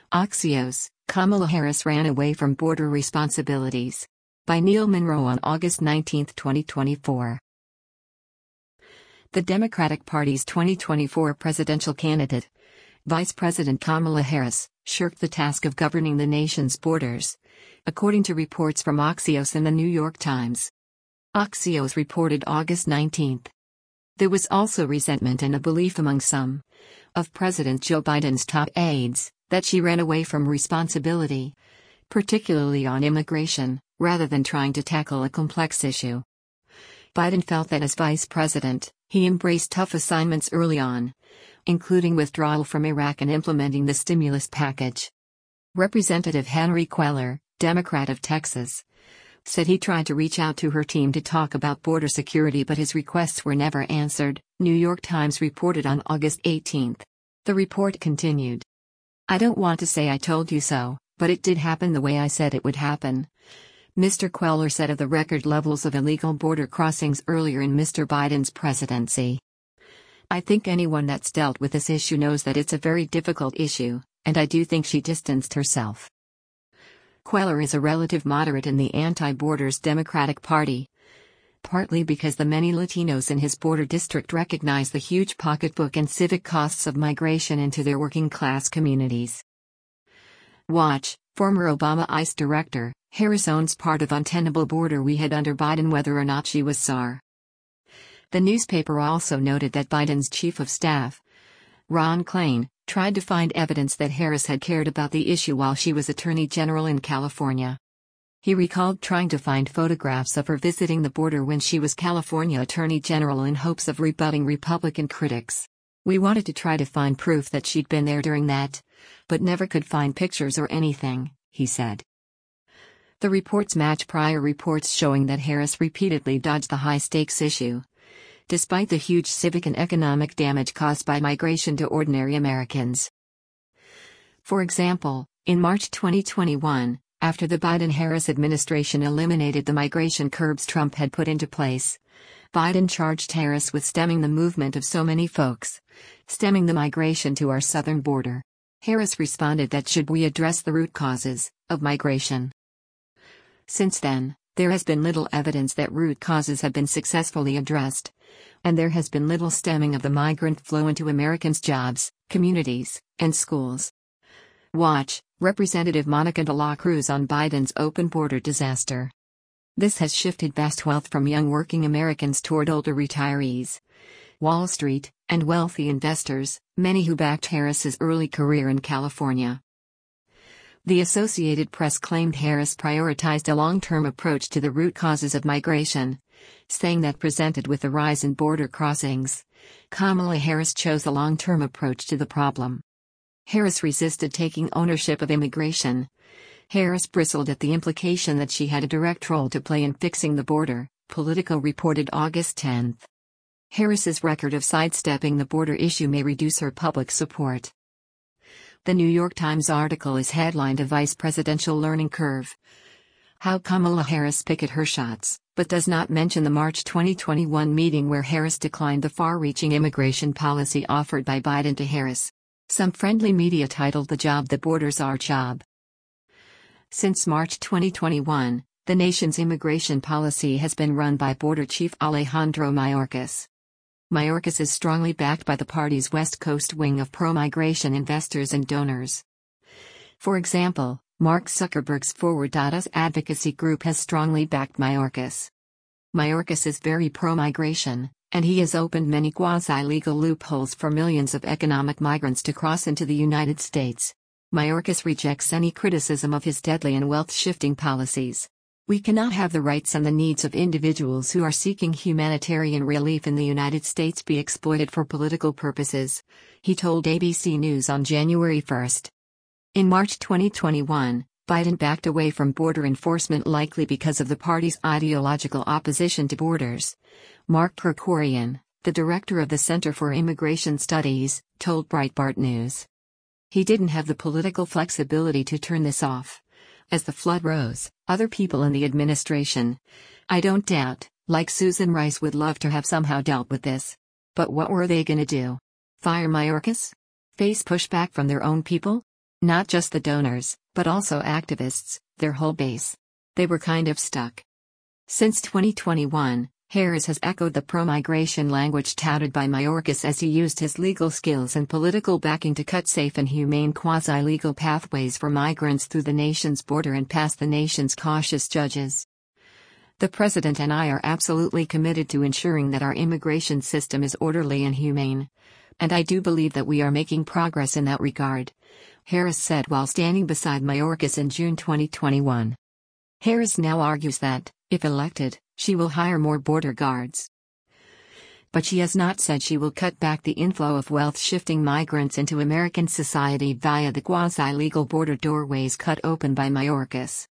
Axios, Kamala Harris ran away from border responsibilities. By Neil Monroe on August 19, 2024. The Democratic Party's 2024 presidential candidate, Vice President Kamala Harris, shirked the task of governing the nation's borders, according to reports from Axios and the New York Times. Axios reported August 19. There was also resentment and a belief among some of President Joe Biden's top aides that she ran away from responsibility, particularly on immigration, rather than trying to tackle a complex issue. Biden felt that as vice president, he embraced tough assignments early on, including withdrawal from Iraq and implementing the stimulus package. Representative Henry Cuellar, Democrat of Texas, said he tried to reach out to her team to talk about border security, but his requests were never answered, New York Times reported on August 18. The report continued. "I don't want to say I told you so, but it did happen the way I said it would happen," Mr. Cuellar said of the record levels of illegal border crossings earlier in Mr. Biden's presidency. "I think anyone that's dealt with this issue knows that it's a very difficult issue, and I do think she distanced herself." Cuellar is a relative moderate in the anti-borders Democratic Party, partly because the many Latinos in his border district recognize the huge pocketbook and civic costs of migration into their working-class communities. Watch, former Obama ICE director, Harris owns part of untenable border we had under Biden whether or not she was SAR. The newspaper also noted that Biden's chief of staff, Ron Klain, tried to find evidence that Harris had cared about the issue while she was Attorney General in California. He recalled trying to find photographs of her visiting the border when she was California Attorney General in hopes of rebutting Republican critics. "We wanted to try to find proof that she'd been there during that, but never could find pictures or anything," he said. The reports match prior reports showing that Harris repeatedly dodged the high-stakes issue, despite the huge civic and economic damage caused by migration to ordinary Americans. For example, in March 2021, after the Biden-Harris administration eliminated the migration curbs Trump had put into place, Biden charged Harris with stemming the movement of so many folks, stemming the migration to our southern border. Harris responded that should we address the root causes of migration. Since then, there has been little evidence that root causes have been successfully addressed, and there has been little stemming of the migrant flow into Americans' jobs, communities, and schools. Watch, Representative Monica de la Cruz on Biden's open border disaster. This has shifted vast wealth from young working Americans toward older retirees, Wall Street, and wealthy investors, many who backed Harris's early career in California. The Associated Press claimed Harris prioritized a long-term approach to the root causes of migration, saying that presented with the rise in border crossings, Kamala Harris chose a long-term approach to the problem. Harris resisted taking ownership of immigration. Harris bristled at the implication that she had a direct role to play in fixing the border, Politico reported August 10. Harris's record of sidestepping the border issue may reduce her public support. The New York Times article is headlined "A Vice Presidential Learning Curve: How Kamala Harris Picked Her Shots," but does not mention the March 2021 meeting where Harris declined the far-reaching immigration policy offered by Biden to Harris. Some friendly media titled the job "The Borders Our Job." Since March 2021, the nation's immigration policy has been run by Border Chief Alejandro Mayorkas. Mayorkas is strongly backed by the party's West Coast wing of pro-migration investors and donors. For example, Mark Zuckerberg's Forward Data's advocacy group has strongly backed Mayorkas. Mayorkas is very pro-migration, and he has opened many quasi-legal loopholes for millions of economic migrants to cross into the United States. Mayorkas rejects any criticism of his deadly and wealth-shifting policies. "We cannot have the rights and the needs of individuals who are seeking humanitarian relief in the United States be exploited for political purposes," he told ABC News on January 1. In March 2021, Biden backed away from border enforcement likely because of the party's ideological opposition to borders. Mark Kerkorian, the director of the Center for Immigration Studies, told Breitbart News. He didn't have the political flexibility to turn this off. As the flood rose, other people in the administration, I don't doubt, like Susan Rice, would love to have somehow dealt with this. But what were they going to do? Fire Mayorkas? Face pushback from their own people? Not just the donors, but also activists, their whole base. They were kind of stuck. Since 2021, Harris has echoed the pro-migration language touted by Mayorkas as he used his legal skills and political backing to cut safe and humane quasi-legal pathways for migrants through the nation's border and past the nation's cautious judges. The president and I are absolutely committed to ensuring that our immigration system is orderly and humane. And I do believe that we are making progress in that regard, Harris said while standing beside Mayorkas in June 2021. Harris now argues that, if elected, she will hire more border guards. But she has not said she will cut back the inflow of wealth-shifting migrants into American society via the quasi-legal border doorways cut open by Mayorkas.